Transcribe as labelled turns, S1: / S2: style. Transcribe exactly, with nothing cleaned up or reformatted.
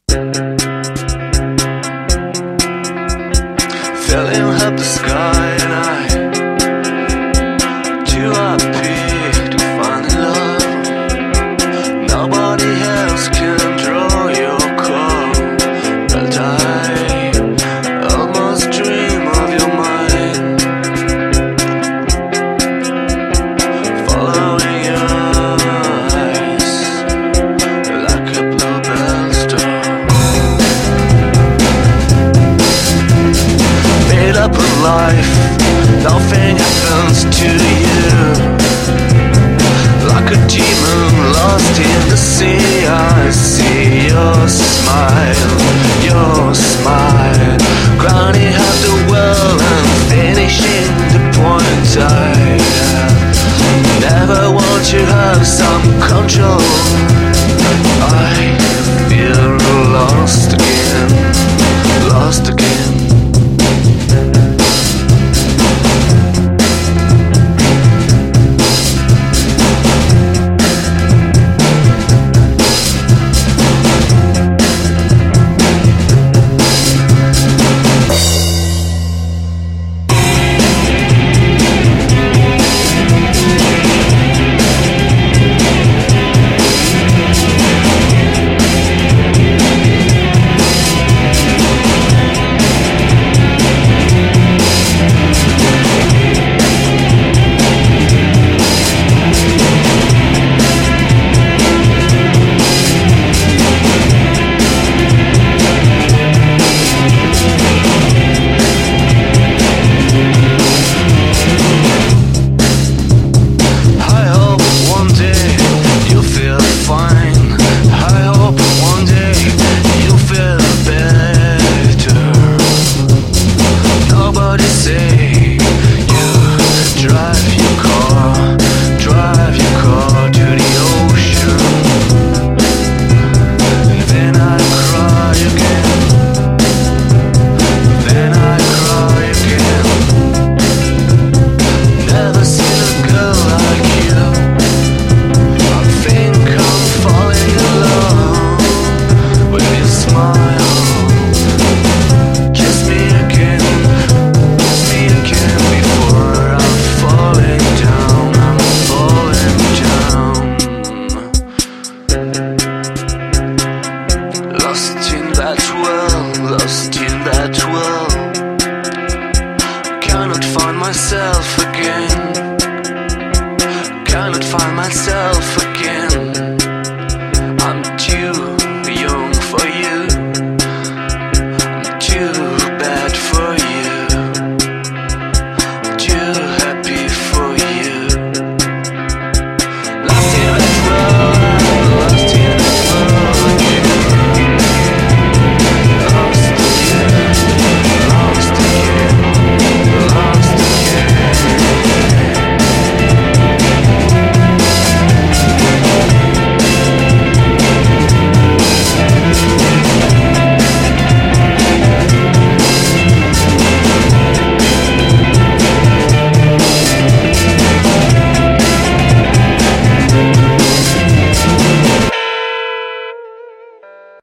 S1: Filling up the sky, and I too happy to find love. Nobody else can draw your call, but I almost dream of your mind, following your eyes like a bluebell star. Made up of life, nothing happens to you. Like a demon lost in the sea, I see your smile, your smile, crowning out the world and finishing the point. I never want to have some control.